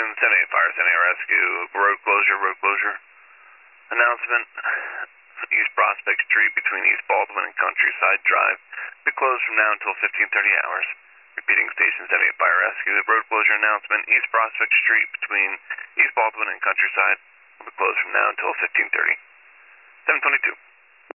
Station, 78 Fire, 78 Rescue, road closure. Announcement, East Prospect Street between East Baldwin and Countryside Drive. Be closed from now until 15:30 hours. Repeating, Station 78 Fire Rescue, the road closure announcement, East Prospect Street between East Baldwin and Countryside will be closed from now until 15:30. 722.